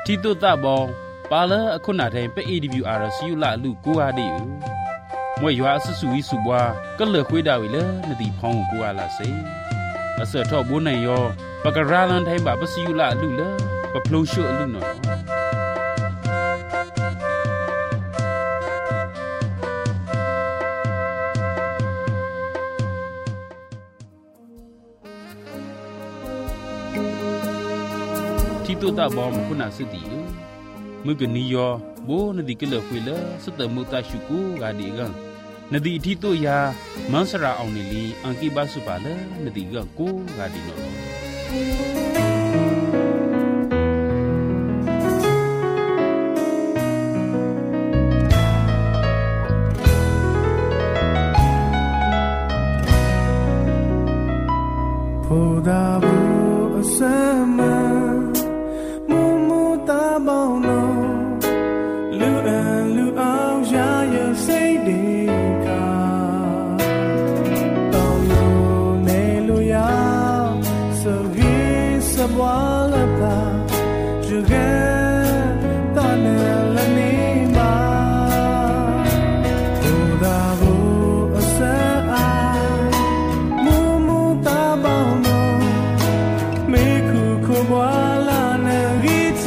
ที่ตุตะบองปาละอคุนาแทงไป AWR ซิยุละลูกูอาดิอูมวยยัวสุสุวิสุบัวก็เหลือคุยดาวิเลนดีพองกูอาลาเซอาเสทอบุญนายอปากราลันไทยบาปซิยุละลูเลปะพลูชุลุนอที่ตุตะบองมุนาสติมึกนิยอโบนดีกเลคุยเลสตมุตาชุกูกาดีกันนดีที่ตุยามันสระเอานิลีอังกิบาสุบาเลนดีกันกูกาดีโนโพดาบุสมามูมูตาบองโนลูอันลูเอายาเยเซดีกาตองลูเนลูยาสวีสบวาลปาจูเกตาเนลนีมาโพดาบุสอามูมูตาบองโนเมคุคุบวาลาเนกิโต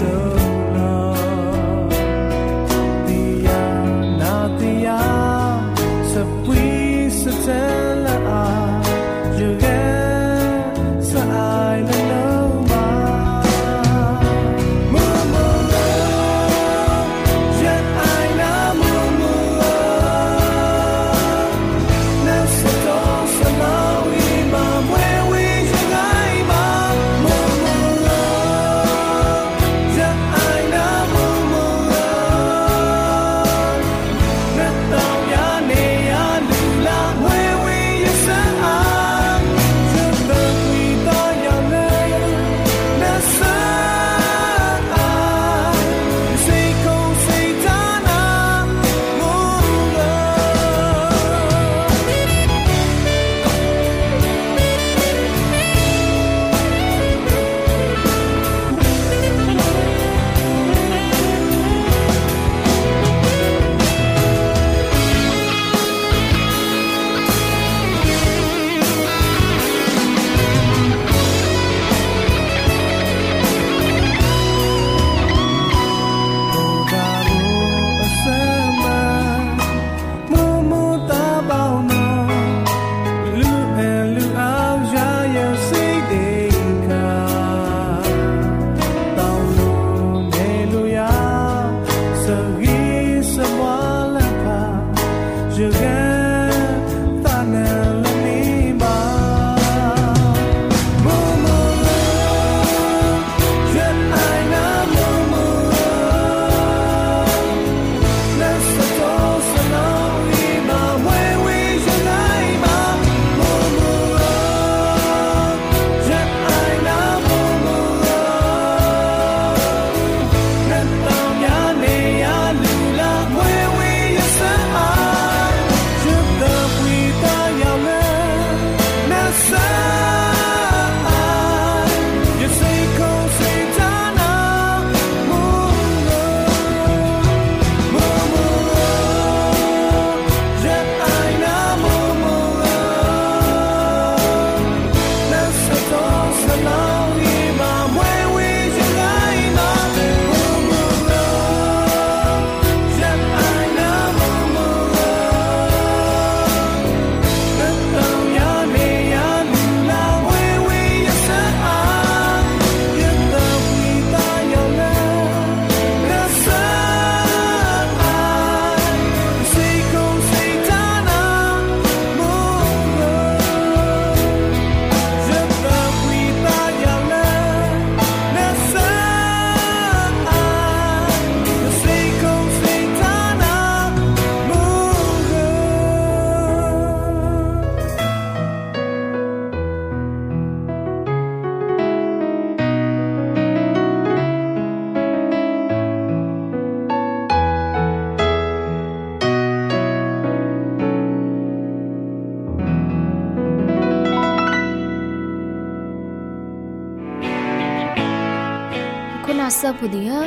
คุณอาซาบุดีฮะ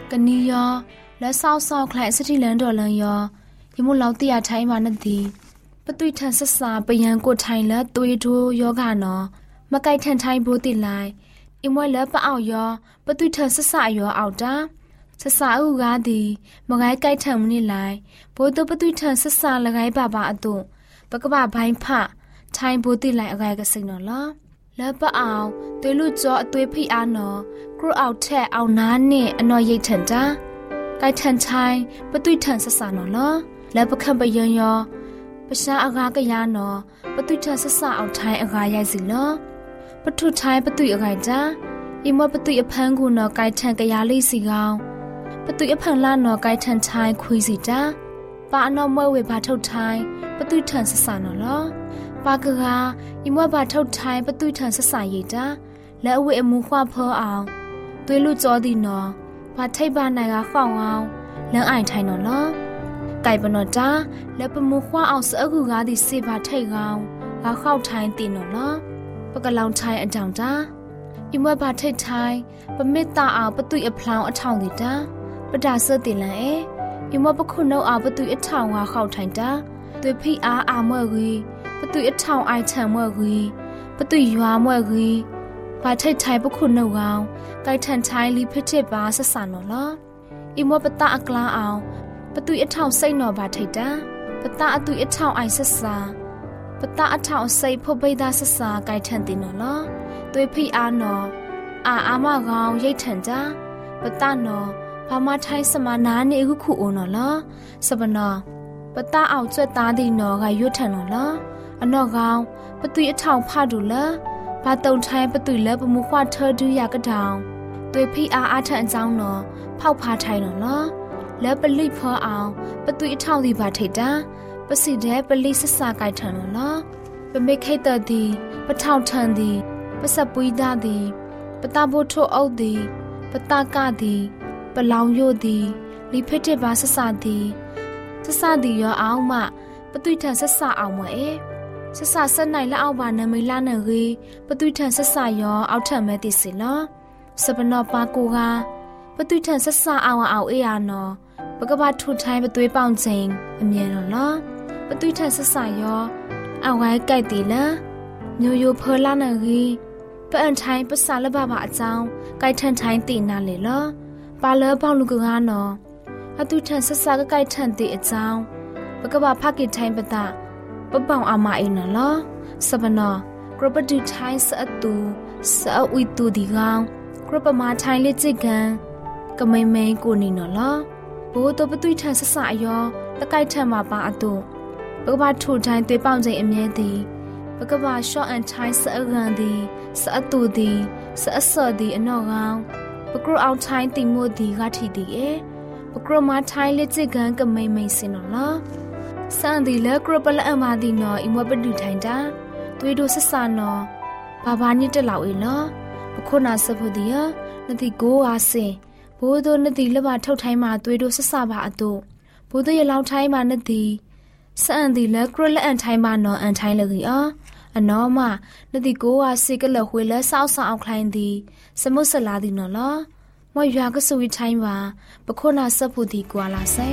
กันนี้ยอและเศร้าคลายสติแลนดอลังยอยมุเราตียาไทยมานาทีปตุยทันศึกษาไปยังกดไทยและตุยดูยอกานอมาไกลทันไทยโบติลายอิมวยและปะเอายอปตุยทันศึกษายอเอาจ้าศึกษาอูกาดีมาไกลไกลทันมันนี่ลายโบตัวปตุยทันศึกษาละไกบาบาอตุปะกบาใบผะไทยโบติลายอะไรกันสินอละและปะเอาตัวลูกจ่อตัวพี่อานอกรูเอาแท้เอาน้าเนี่ยอนอยยัยทันจ้าไกลทันไทยปตุยทันศึกษานอละและประคันไปยอยอประชาอากากยานอปตุยทันศึกษาเอาไทยอากายายสิลอปตุไทยปตุยอะไรจ้าอิมว่าปตุยอพังกูนอไกลทันกยาลีสิกาวปตุยอพังลานอไกลทันไทยคุยสิจ้าปาอนอมวยเวบาเท่าไทยปตุยทันศึกษานอลอปากกาอิมว่าบาเท่าไทยปตุยทันศึกษาเยจ้าและเวอมูควาเพอเอาตัวลูกจอดีนอบาไทยบานายกาข้าวเอาแล้วอ่านไทยนอลอไก่ปนอจ้าและประมุขว่าเอาเสือกูกาดิเซบาไทยกาวกาเข้าไทยตีนอละปะกะลาวไทยอันจังจ้าอิมว่าบาไทยไทยปะเมตตาเอาปะตุยอพลาวอทองดิจ้าปะดาเสือติลันอิมว่าปะคุณเอาปะตุยอทองกาเข้าไทยจ้าตัวพี่อาเมื่อกีปะตุยอทองไอเฉิงเมื่อกีปะตุยยัวเมื่อกีบาไทยไทยปะคุณเอาไก่ทันไทยลีเพเจบาสสานอละอิมว่าปะตาอักลาเอาปตุยอทาวไซนอบาไทดาปตาอตุยอทาวไอซสาปตาอทาวไซพบใบดาซสาไกทันตินอลอตัวพี่อานออามากาวยัยทันจ้าปตานอพามาไทยสมานาเนกุคูโอนอลอสบนอปตาเอาจวดตาดีนอกายุทันอลออนอกาวปตุยอทาวพาดูละปาตงไทยปตุยละปมุขวาเธอดูยากระดาวตัวพี่อาทันจังนอเผาพาไทยนอลอและปลิพอเอาปตุยเท่าดีบาเทดาปสิเดปลิสสาไกทันลอปเมฆตดีปเท่าทันดีปสับปุยดาดีปตาโบโทเอาดีปตากาดีปลาวโยดีลิเพเทบาสสาดีสสาดียอเอามาปตุยทันสสาเอามาสสาสนไหนละเอาบานเมลานรีปตุยทันสสายอเอาเถเมติสิลอสปนอปากูกาปตุยทันสสาเอาเอยานอปกบาทุไทยปตุยปองเจงอเมียนลอปตุยทันสสายอเอาไว้ไก่ตีละโยโย่เพลานรีปะอันไทยภาษาละบาบาเจ้าไก่ทันไทยตีนาเลยลอปาเลอปองลูกกานอปตุยทันสสาก็ไก่ทันตีเจ้าปกบาภากิไทยปตาปะปองอามาเอนลอสบนอกรปตุไทยสะตูสะอุยตูดีกางกรปมาไทยเลจิกันก็ไม่กูนี่นลอโบตัวปตุยทันสสายอตะไก่ทันมาปาอตุปกบาทุไทยตัวปองใจอเมียดีปกบาชออันไทยสะกันดีสะตูดีสะสอดีอนอกางปกรเอาไทยติโมดีกาทีดีปกรมาไทยเลจิกันก็ไม่สินลอสันดีเลกรปละอมาดีนออิมวปดุไทยดาตัวดูสสานอบาบานี่ตะเหล่าเอลอปกนาสะพดียนติโกอาเซโบโดนติละบาเท่าไทยมาตัวดูสสาบาอตุโบโดยลาวไทยมานติสันดีเลกรละอันไทยมานออันไทยเลยอนอมานติโกอาเซกละหวยละสาวสาวเอาคลายดีสมุสลาดีนอลอมอยากสวิไทยมาปกนาสะพดีกว่าลาไซ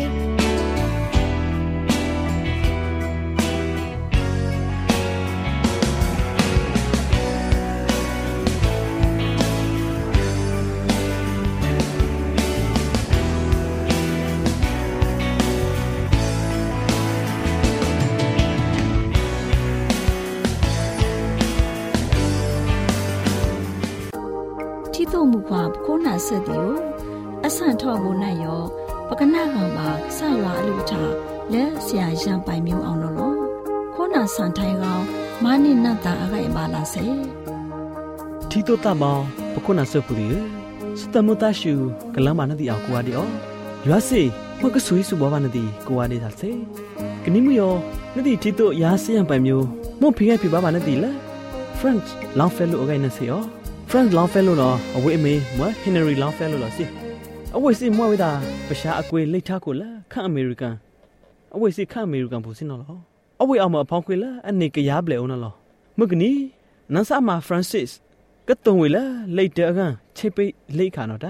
ที่ตัวมุกว่าโคนาเสดิโออสันทอโบนายอปกนากังบาสายาอลุชาและเสียยังไปมิวเอานอโคนาสันไทยเรามานินาตาอะไรบาลาเซที่ตัวตาบอปกนาเสปุริสตมุตาชูกลังมานาดีเอากัวดิโอยัวสิมันก็สวยสุบวานาดีกัวดิทัลเซกนิมยอนาดีที่ตัวยาเสียงไปมิวมุ่งพิงให้พิบาบานาดีละฟรังก์ลองเฟลโลอะไรนั่นสิอ๋อฟรังก์ลองเฟลโลเนาะเอาไว้เมย์มัวเฮนรี่ลองเฟลโลละสิเอาไว้สิมัวเวดาประชาอักเวเลท่ากุละข้าอเมริกันเอาไว้สิข้าอเมริกันผู้สินอลเอาไว้เอามาพองกุละอันนี้ก็ยาเบลนั่นลอเมื่อกี้นี้นันสามาฟรานซิสก็ตรงเวลาเลยเจอกันเชไปเลยขานอดา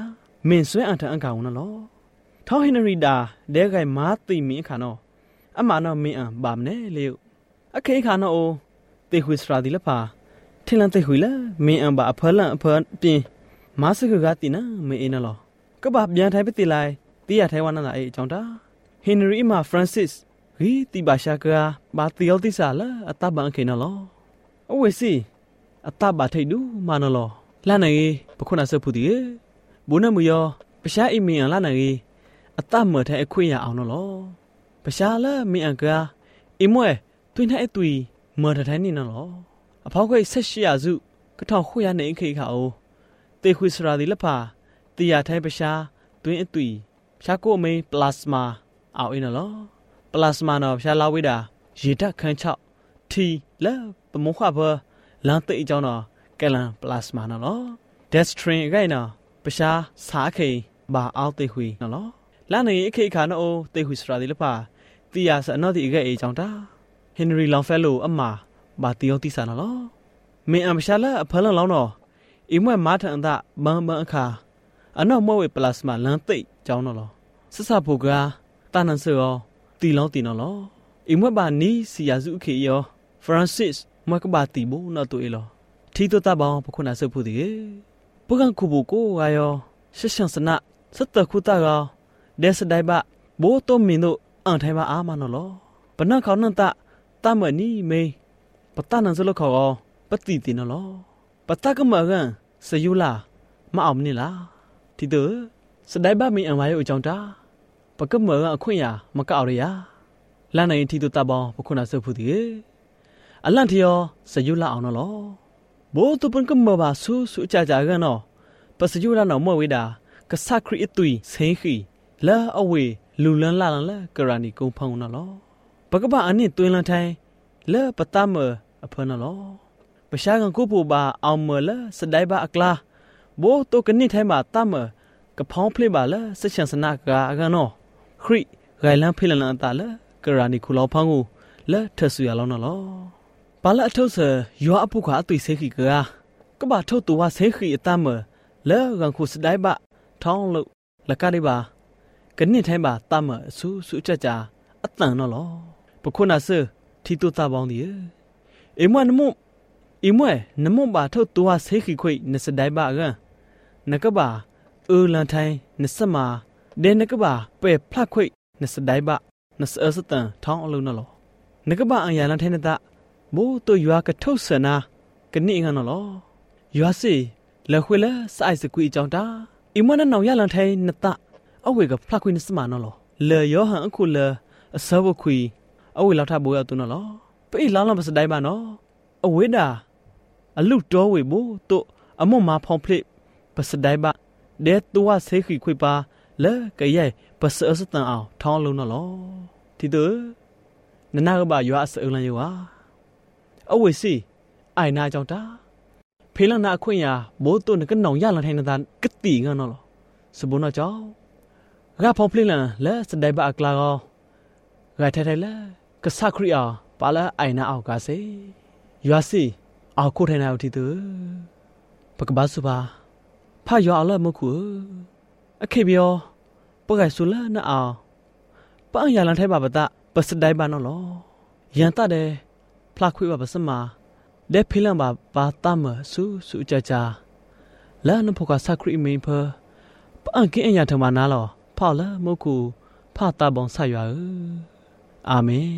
မင်းဆွဲအန်ထန်ကောင်နော်ထောင်းဟင်နရီဒါဒဲကဲမာတိမင်းခါနော်အမနော်မင်းအန်ဘာမနဲ့လေအခေခါနော်တေခွေစရာဒီလဖာထင်လန်တေခွေလာမင်းအန်ဘာအဖလန်အဖပြင်းမာစကကတိနာမင်းအင်းနော်ကဘာပြန်ထိုင်ပတိလိုက်တီးရထိုင်ဝနာအေးအကြောင်းတာဟင်နရီမာဖရန်စစ်ရီတီဘာရှာကာဘာတီယောတိဆာလာအတဘန်ခေနော်အဝေစီအတဘထိတ်ဒူမနော်လာနေပခုနာဆဖူဒီဘုန်းမယောပရှာအိမင်လာနေအတမထဲအခွင့်ရအောင်နော်ပရှာလာမင်အကာအိမွဲတွင်တဲ့အတူမော်ထိုင်နေနော်အဖောက်ခွေဆက်ရှိရစုကထောင်ခွေရနေခေခါအိုတေခွေစရာဒီလဖာတီယာထိုင်ပရှာတွင်အတူရှာကိုမေပလတ်စမာအောင်းနော်ပလတ်စမာနော်ရှာလာဝိတာရေဓာတ်ခန်း6ထီလဲပမောခဘလန်တေအကြောင်းနော်ကဲလန်ပလတ်စမာနော်ဒက်စထရင်ဂိုင်နော်ပရှာစားခေဘာအောက်တေခွေနော်လာနေခေခါနော်တေခွေစရာဒီလဖာတီယာစအနော်ဒီအကဲအကြောင်းတာဟင်နရီလောင်ဖဲလိုအမဘာတီယောတိဆာနော်မင်းအမရှာလာအဖလန်လောင်းနော်အိမွဲမာထန်တာဘန်ဘန်အခါအနော်မောဝေပလတ်စမာလန်တိကြောင်းနော်ဆဆဖို့ကတာနန်ဆောတီလောင်းတီနော်အိမွဲဘာနီစီယာစုခေယောဖရန်စစ်မကဘာတီဘူနော်တူအေလောထီတိုတာဘောင်ပခုနာဆဖို့ဒီပုကန်ခုဘူကိုဝါယောရှရှန်စနာစတခုတာကောဒက်စဒိုင်ဘဘိုတိုမီနိုအန်ထိုင်ဘာအာမနော်ပနခေါနန်တာတမနီမေပတနန်စလခေါပတိတီနော်ပတကမကန်စယူလာမအောင်နီလားတီတိုစဒိုင်ဘမီအန်ဝါယောအကြောင်းတာပကမကအခွင့်ရမကောက်ရရလာနိုင်တီတိုတာဘောင်ပခုနာဆဖို့ဒီအလန့်တီယောစယူလာအောင်နော်ဘိုတူပန်ကမဘာဆူဆူကြကြကနော်ပစယူလာနော်မဝေတာကဆခရီအတူဆင်းခီလာအဝေလူလန်းလာလန်ကရာနီကုံဖောင်းနော်ပကပအနစ်တွင်လန်ထိုင်လဲပတမအဖနော်ပရှာကန်ကိုပူဘာအောင်မလစဒိုင်ဘာအကလာဘိုတိုကနိထိုင်မှာတမကဖောင်းဖလေပါလဲစချန်စနာကနော်ခရီဂိုင်လန်ဖိလန်အတာလဲကရာနီခူလောဖောင်းကိုလဲထဆူရလောနော်ပါလာထုတ်ဆယောအပုခါအတွေ့ဆေခီကဘာထုတ်တူဝဆေခီအတမလဲကန်ခုစဒိုင်ဘာထောင်းလို့လကရိဘာကနစ်ထိုင်းဘာတမဆူဆူကြကြအတန်နော်ပခုနာဆထီတူတာပေါင်းဒီအိမွနမဘာထုတ်တူဝဆေခီခွိနစဒိုင်ဘာကနကဘာလန်ထိုင်းနစမာဒဲနကဘာပဲဖလက်ခွိနစဒိုင်ဘာနစအစတန်ထောင်းအလုံးနော်နကဘာအန်ယာလန်ထိုင်းနတာဘိုးတို့ရွာကထုတ်ဆနာကနိငါနော်ရွာစီလခွေလစိုက်စကွီကြောင့်တာအိမနနောင်ရလန်ထိုင်နတအဝေကဖလခွေနစမနော်လေယောဟန်အခုလေအစဘခွေအဝေလောက်ထဘိုးရသူနော်ပိလောင်းလောင်းပစတိုင်ပါနော်အဝေတာအလူတော်ဝေဘိုးတို့အမွန်မာဖောင်ဖလိပစတိုင်ပါဒဲတူဝဆေခီခွေပါလေကရဲပစအစတန်အောင်ထောင်းလုံးနော်ဒီတို့နနာကဘာရွာအစအလန်ယောအဝေစီအိုင်နာကြောင့်တာဖေးလနာအခွင့်ရဘိုးတုန်ကနောင်ရလန်ထိုင်နေတာကတိငါနော်စဘုနာကြောင့်ဂါဖောင်ဖလန်လဲစဒိုင်ဘာအကလာကောဂါထဲထဲလဲကဆခရီယာပါလာအိုင်နာအောက်ကစေရွာစီအောက်ခုထိုင်နေအောင်တီတူပကဘာစုပါဖာရွာအလမခုအခေပြောပကဲဆူလာနာအောင်ပန်ရလန်ထိုင်ပါပတာပစဒိုင်ဘာနော်ရန်တတဲ့ဖလာခွေပါပစမာဒဲဖိလန်ဘာတမဆူဆူကြကြလာနဖို့ကစခရီမင်းဖပန်ကင်းအညာထမနာလောဖောက်လာမုတ်ကူဖတာဘောင်ဆရွာအာမင်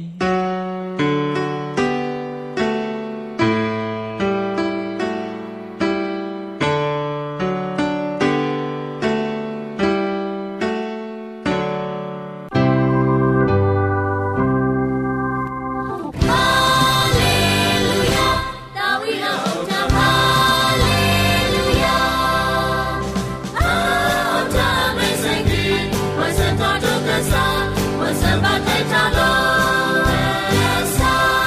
What's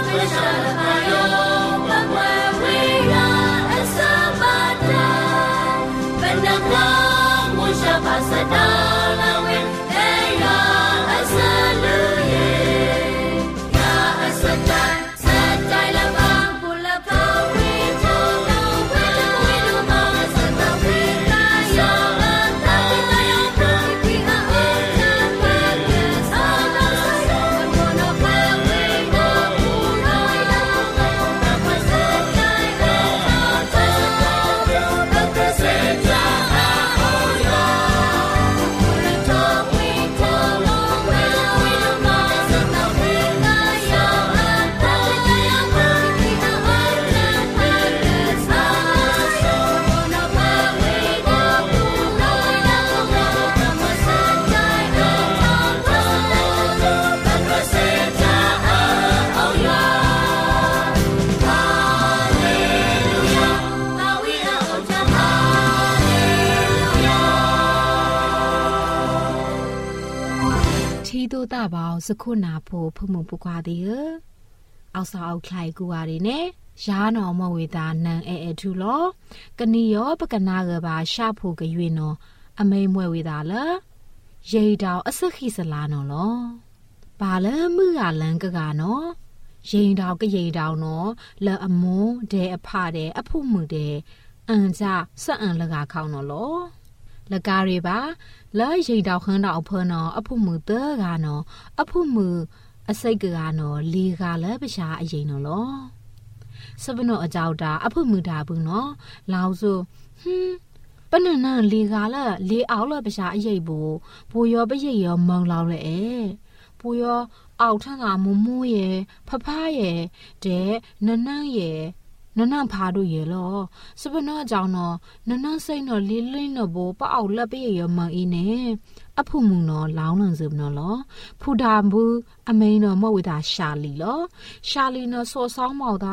ตาบ่าวสกุนาโพพมุปุกวาดีเอาสาวใครกูวาดีเนยานอมเวตานังทูลอกนิยอปกนาเกบาชาโพกยวนออเมมวยเวตาละเยดาวอสขิสลานอลอบาละมืออาลังกะกานอเยดาวก็เยดาวนอละอโมเดอพาเดอพุมือเดอันจาสะอันละกาเขานอลอละกาเรบาแล้วยีดาวขันดาวเพนออพุมือเตอร์กานออพุมืออไซกกานอลีกาและประชาอเยนอลอสบนอเจ้าดาอพุมือดาบุนอลาวซูปนนันลีกาละลีเอาละประชาอเยบูปูยอปะเยยอมองลาวเลยปูยอเอาท่านามมูเยพะพาเยเดนันนังเยนนังพาดูเยลอสบนอเจ้านอนนังไซนอลีลินอโบปะเอาละปะเยยอมังอีเนอพุมุนอลาวนังซึมนอลอพูดามบูอเมนอมะวิดาชาลีลอชาลีนอโซซองมอดา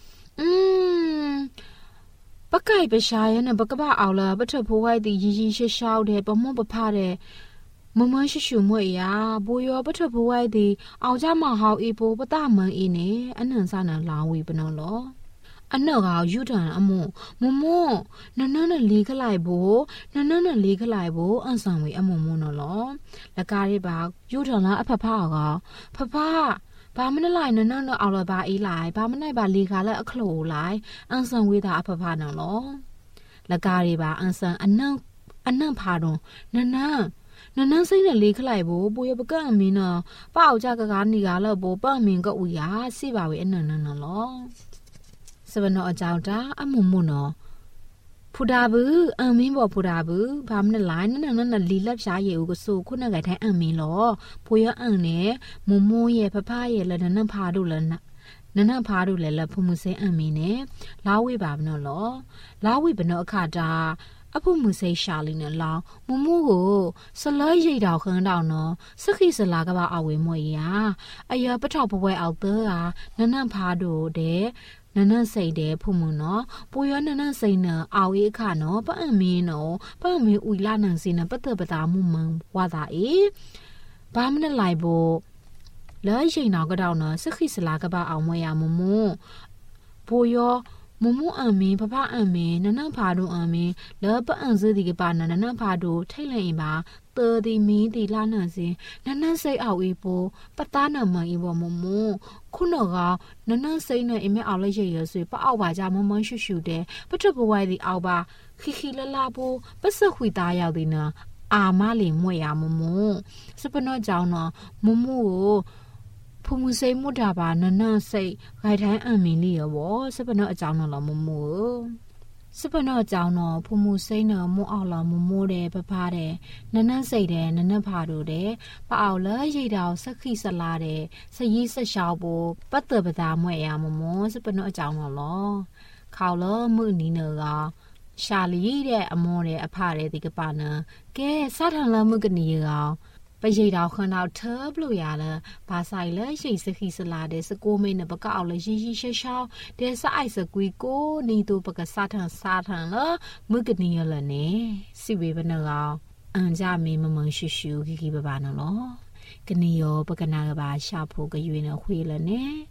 ปะไก่ปะชายนะปะกะบะเอาละปะเถอะผู้ไว้ติยีๆเช้าๆเดปะม่วงปะพาเดมมชิมวยยาบุยอปะเถอะผู้ไว้ติเอาจามาเฮาอีโปปะตะมันอีเนอันนั้นซะนะลาววีปะนอลออันนั้นก็ยูดันอโมมนันน่ะลีขลายโบนันน่ะลีขลายโบอันสังวีอโมโมนอลอละกาเรบายูดันละอพะพาก็พะพาบามันไลน์นั่นน่ะเอาละบาอีไลน์บามันไลบาลีกาละอโคลไลอันสังวีตาอพะพานอลอละกาเรบาอันสังอันนั้นพาดนันစိတ်နဲ့လေးခလိုက်ဖို့ပိုရပကံမင်းတော့ပေါ့ကြကကနေကလည်းဘောပတ်မင်းကဥရာစိပါဝေအနန္နနော်စဝနောအကြောင်းတာအမှုမှုနော်ဖူဒါဘူးအမင်းဘောဖူဒါဘူးဘာမနဲ့လိုင်းနလီလက်ရှားရေဦးကဆိုခုနကထိုင်အမင်းလောဖိုရအန်နဲ့မမိုးရဲ့ဖဖရဲ့လည်းနဖာတို့လည်းနနဖာတို့လည်းလဖမှုစိအမင်းနဲ့လာဝေပါမနော်လောလာဝေဘနောအခါတာအဖို့မှုစိရှာလီနဲ့လောင်းမမှုကိုစလဲရိတ်တော်ခန်းတော်နော်စခိစလာကပါအဝေမွေရာအယပထောက်ပွဲအောက်သေးဟာနနဖာတို့တဲ့နနစိတ်တဲ့ဖုံမှုနော်ပူရနနစိတ်နဲ့အောက်ရေးခါနော်ပအမင်းနော်ပအမင်းဥလာနန်စီနဲ့ပတ်သက်ပတာမှုမန်ဝါသာအေဘာမနဲ့လိုက်ဖို့လဲရိတ်တော်ကတော့နော်စခိစလာကပါအောင်မွေရမမှုပူရမမအမင်းဖဖအမင်းနနဖာတို့အမင်းလောပအန်စဒီကပါနနဖာတို့ထိတ်လိုက်ပါတေဒီမီဒီလာနန်စင်နနစိတ်အောက်အေးပိုပတာနမအေးဘောမမခုနောကနနစိတ်နဲ့အမေအောက်လိုက်ရရဆွေပအောက်ပါကြမမရှုရှုတဲ့ပထပဝိုင်းဒီအောက်ပါခိလလာပိုပစခွေသားရောက်တဲ့နော်အာမလေးမွေရမမစပနောကြောင့်နော်မမကိုဖုံမှုစိတ်မှုတာပါနနစိတ်ခိုင်ထိုင်းအမင်းလေးရောစပနောအကြောင်းနော်မမစပနောအကြောင်းနော်ဖုံမှုစိတ်နော်မိုးအောင်လောမမိုးတယ်ပပတယ်နနစိတ်တယ်နနဖာတို့တယ်ပအောင်လဲရိတ်တော်စခိစလာတယ်စရီးဆက်ရှောက်ဖို့ပတ်သက်ပတာမွဲ့ရမမောစပနောအကြောင်းနော်လောခေါလောမှုနီနော်ကရှာလီတဲ့အမောတဲ့အဖတဲ့ဒီကပါနကဲစားထန်လမှုကနေရောပရိတ်တော်ခဏတော့ထပ်လို့ရလားဘာဆိုင်လဲရှိစခိစလာတဲ့စကိုမင်းနဲ့ပကောက်လဲရီရှေရှောင်းတဲ့ဆိုင်စကွီကိုနီတို့ပကစားထန်လားမှုကနေရလဲနေစီဝေဘနကအန်ကြမင်းမမရှူရှူခိပပါနော်ကနေရောပကနာကပါရှာဖို့ကရွေးနေခွေးလဲနေ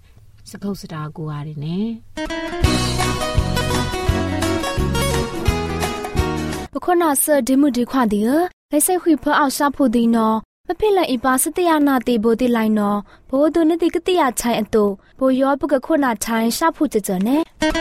စကုတ်စတာကိုရတယ်နဲ့ပခုနာဆဒီမှုဒီခွာဒီလက်စိတ်ခွေဖအောင်ရှာဖို့ဒီနော်မဖိလက်အပါစတရနာတေဘိုတိလိုက်နော်ဘိုးသူနတိကတိယချိုင်အတူဘိုရောပကခုနာချိုင်ရှာဖို့ကြကြနဲ့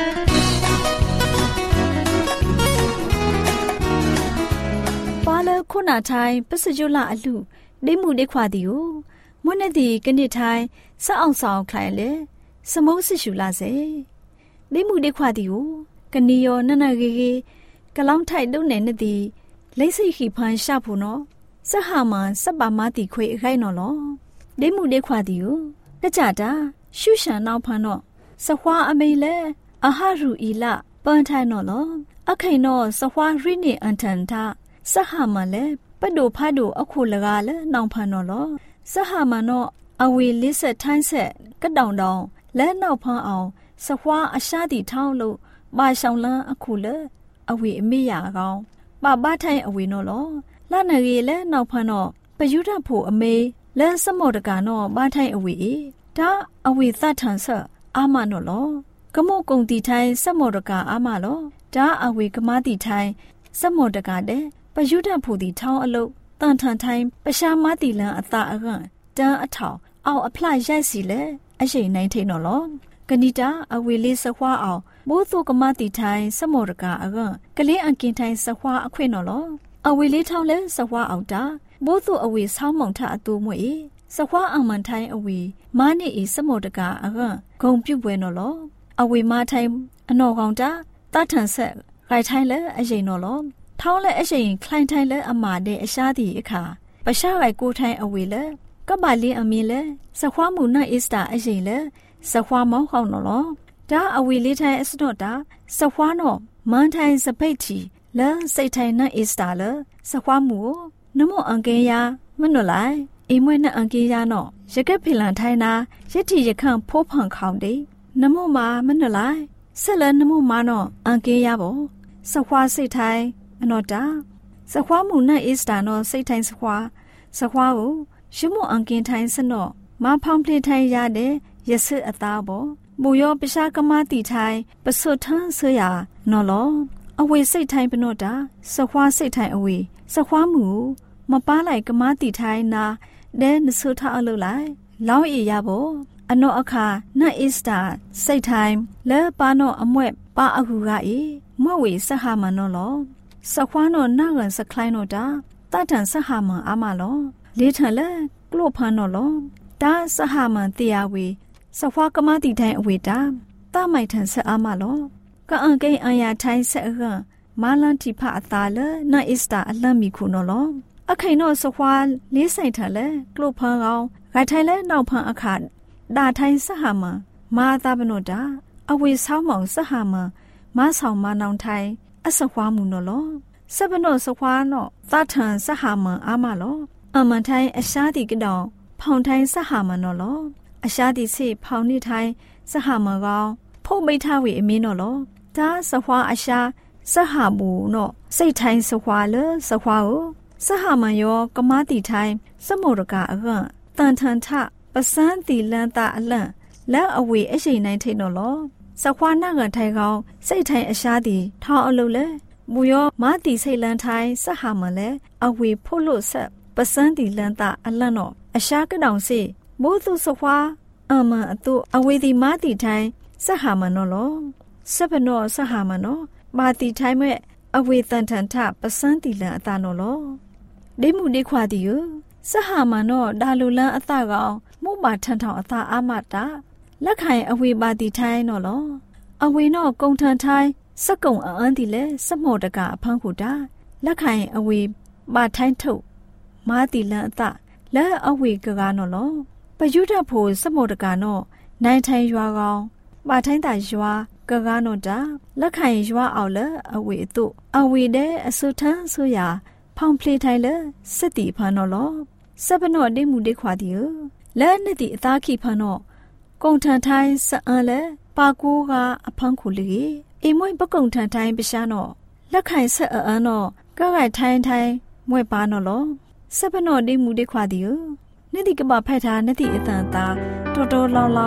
ပါလခုနာထိုင်ပစကြလာအလူဒိမှုဒိခွာဒီကိုမွန်းနေဒီကနေ့ထိုင်စအောင်ဆောင်ခိုင်လေစမုံးဆရှူလာစေဒိမှုဒိခွာဒီကိုကနီယောနနဂေဂေကလောင်းထိုင်တုံးနေနေဒီလိမ့်စိခိဖန်ရှာဖို့နော်စဟာမန်စပမာတိခွေအခိုင်နော်လောဒိမှုဒိခွာဒီကိုတကြတာရှုရှန်နောက်ဖန်တော့စခွာအမေလေအဟရူအီလပန်ထိုင်နော်လောအခိုင်နော်စခွာရိနေအန်ထန်တာစဟာမန်လေပဒိုဖာဒိုအခုလကားလေနောင်ဖန်နော်လောစဟာမန်နော်အဝေလေးဆက်ထိုင်းဆက်ကတောင်တောင်လဲနောက်ဖန်အောင်စခွာအရှားတီထောင်းလို့ပါရှောင်းလန်းအခုလေအဝေအမေရကောင်ပါထိုင်အဝေနော်လောလာနေရီလဲနောက်ဖန်တော့ပယုဒဖို့အမေလဲစမောတကနော်ပါထိုင်အဝေဒါအဝေသတ်ထန်ဆက်အာမနော်လောကမောကုံတီထိုင်စမောတကအာမလောဒါအဝေကမာတီထိုင်စမောတကတဲ့ပယုဒဖို့တီထောင်းအလုတ်တန်ထန်ထိုင်ပရှာမတီလန်အသာအကန့်တန်းအထောင်အောက်အဖလိုက်ရိုက်စီလဲအရှိန်နိုင်ထိန်နော်လောကဏိတာအဝေလေးစခွားအောင်ဘိုးသူကမတီထိုင်စမောတကအကန့်ကလေးအကင်ထိုင်စခွားအခွင့်နော်လောအဝေလေးထောင်းလဲစခွားအောင်တာဘိုးသူအဝေဆောင်းမောင်ထအတူမွေစခွားအောင်မန်ထိုင်အဝေမားနေဤစမောတကအကန့်ဂုံပြုတ်ပွဲနော်လောအဝေမားထိုင်အနော်ကောင်တာတထန်ဆက်ခိုင်ထိုင်လဲအရင်နော်လောထောင်းလဲအရင်ခိုင်ထိုင်လဲအမာတဲ့အရှားတီအခါပရှားရိုက်ကိုထိုင်အဝေလဲကပလင်းအမင်းလဲစခွားမှုနတ်အစ္စတာအရင်လဲစခွားမောင်းဟောင်းနော်လောဒါအဝေလေးထိုင်အစတော့တာစခွားနော်မန်ထိုင်စပိတ်တီလဲစိတ်ထိုင်နတ်အစ္စတာလဲစခွားမှုနမောအန်ကေယာမနွလိုက်အိမ်မွေးနဲ့အန်ကေယာနော်ရကက်ဖီလန်ထိုင်နာရစ်တီရခန့်ဖိုးဖန်ခေါင်တေနမောမာမနွလိုက်ဆက်လဲနမောမာနော်အန်ကေယာဘောစခွားစိတ်ထိုင်အနော်တာစခွားမှုနတ်အစ္စတာနော်စိတ်ထိုင်စခွားကိုရှုမောအန်ကင်ထိုင်စနော်မဖောင်းပလင်ထိုင်ရတဲ့ရစစ်အသားဘောမူရောပရှာကမတီထိုင်ပစွတ်ထန်းဆွရနော်လောအဝေစိတ်ထိုင်ပနော့တာစခွားစိတ်ထိုင်အဝေစခွားမှုမပါလိုက်ကမတီထိုင်နာဒဲနဆုထအလုပ်လိုက်လောင်းအေရဘောအနော့အခါနတ်အစ္စတာစိတ်ထိုင်လဲပါနော့အမွဲ့ပါအခုကအေမွဲ့ဝေစဟာမနော်လောစခွားနော့နာကန်စခလိုင်းနော့တာတတ်ထန်စဟာမအာမလောလေးထန်လဲကလို့ဖန်နော်လောဒါစဟာမန်တရားဝေစဖွားကမတီထိုင်အဝေတာတမိုက်ထန်ဆက်အားမလောကအန်ကိန်အန်ယာထိုင်ဆက်အခန့်မာလန်တီဖအသာလဲနာအစ္စတာအလန့်မီခုနော်လောအခိန်တော့စဖွားလေးဆိုင်ထန်လဲကလို့ဖန်ကောင်ဂိုင်ထိုင်လဲနောက်ဖန်အခါဒါထိုင်စဟာမန်မာသာဘနောတာအဝေဆောင်းမောင်စဟာမန်မဆောင်မနောင်ထိုင်အစဖွားမှုနော်လောစပနောစဖွားနော်သထန်စဟာမန်အားမလောအမန်ထိုင်အရှားတီကတောင်ဖောင်ထိုင်စဟာမနော်လောအရှားတီစိဖောင်နေထိုင်စဟာမကောင်ဖုတ်မိထဝေအမင်းနော်လောဒါစဖွာအရှားစဟာဘူနော်စိတ်ထိုင်စဖွာလေစဖွာကိုစဟာမယောကမတီထိုင်စမောရကအကန့်တန်ထန်ထပစန်းတီလန်တာအလန့်လက်အဝေအရှိန်နိုင်ထိတ်နော်လောစဖွာနာကန်ထိုင်ကောင်စိတ်ထိုင်အရှားတီထောင်းအလုပ်လေမူယောမာတီစိတ်လန်ထိုင်စဟာမလဲအဝေဖို့လို့ဆက်ပစန်းတီလန်တာအလန့်တော့အရှားကတောင်စီမိုးသူစခွာအမန်အတူအဝေဒီမာတီထိုင်စဟာမနော်လောစပနောစဟာမနော်မာတီထိုင်မဲ့အဝေတန်ထန်ထပစန်းတီလန်အတာနော်လောဒီမှုဒီခွာတီယစဟာမနော်ဒါလူလန်အတာကောင်မှုပါထန်ထောင်အတာအာမတာလက်ခိုင်အဝေပါတီထိုင်နော်လောအဝေနော်ကုံထန်ထိုင်စကုံအန်တီလဲစမောတကအဖန်းခုတာလက်ခိုင်အဝေပါထိုင်ထုတ်မာတီလန်အတာလဲအဝေကကနော်လောပယုဒဖို့စမောတကနော်နိုင်ထိုင်ရွာကောင်ပါထိုင်းတာရွာကကနော်တာလက်ခိုင်ရွာအောင်လဲအဝေအတုအဝေတဲ့အဆုထန်းဆိုရဖောင်ဖလေထိုင်လဲစစ်တီဖန်နော်လောစပနော့ဒိမှုဒိခွာတီလဲနှစ်တီအသားခိဖန်နော်ကုံထန်ထိုင်စအန်လဲပါကိုကအဖန်းခုလီအိမ်မွေပကုံထန်ထိုင်ပရှားနော်လက်ခိုင်ဆက်အန်နော်ကကထိုင်ထိုင်မွဲ့ပါနော်လောစပနော့ဒိမှုဒိခွာတီနှစ်တီကပဖိုက်ထားနှစ်တီအတန်သားတော်တော်လောင်လောင်ဂ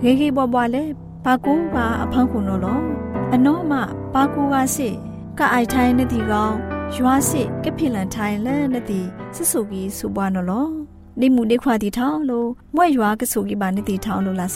เกๆบ่ๆလဲปากูกาอพังคุนโลอโนมะปากูกาสิกะไอไทยนติกองยัวสิกะพิลันไทยလဲนติสุสุกีสุบานโลดิมูเดควาติทาวโลมวยยัวกะสุกีบานติทาวโลลาเซ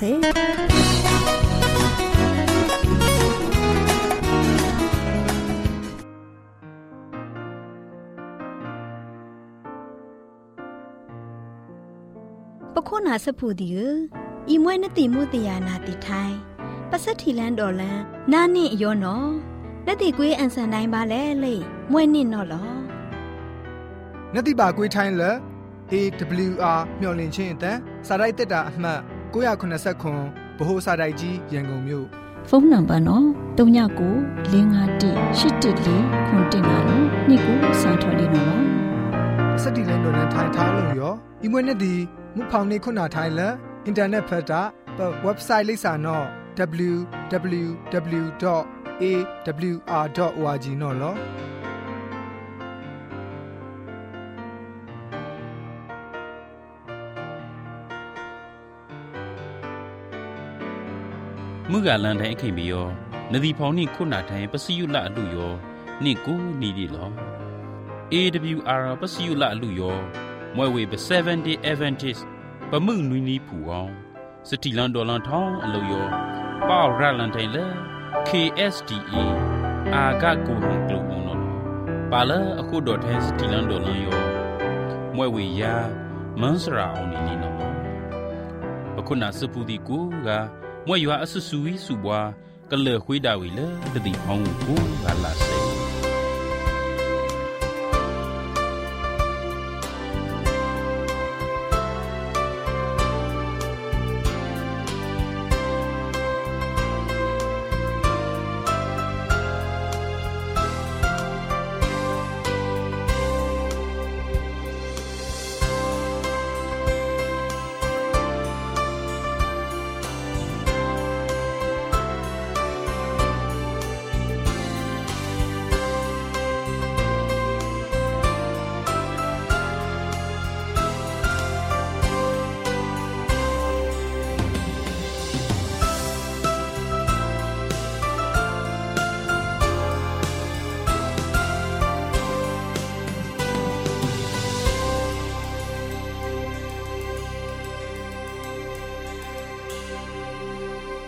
ปะโคนาสะพูดิอีมวยนติมุตยานาติไทยปัสสถิลันดอลันนานี่ยอนอนติกွေးအန်ဆန်တိုင်းပါလဲလေမွေးနစ်နော်လောနတိပါကွေးထိုင်းလဲ AWR မျော်လင့်ခြင်းအတန်းစာရိုက်တက်တာအမှတ်989ဗဟိုစာရိုက်ကြီးရန်ကုန်မြို့ဖုန်းနံပါတ်နော်39951814နှစ်ကိုစံထော်လေးနော်စတိလန်ဒေါ်လန်ထိုင်းထားလို့ရောဤမွေးနှစ်ဒီမူဖောင်နေခုနာထိုင်းလဲအင်တာနက်ဖက်တာ website လိပ်စာနော် www.awr.org နော်လောမှုကလန်တိုင်းအခိမီယောနဒီဖောင်းနိခုနာတိုင်းပစီယုလအလူယောနိကိုနီဒီလော AWR ပစီယုလအလူယောမွဲဝေ70 Adventist ပမှုနွီနီဖူအောင်စတီလန်ဒေါ်လန်ထောင်းအလူယောပေါရလန်တိုင်းလေ KSDA အာဂကိုဟန်ကလုံနော်ပါလာအခုဒေါ်ထဲစတီလန်ဒေါ်လန်ယောမွဲဝေယာမန်စရာအောင်နီနော်အခုနာစပူဒီကိုကမွေရွာအဆဆူဝီစုပွားကလေခွေးတာဝီလေတတိဖောင်းကိုကလာစေ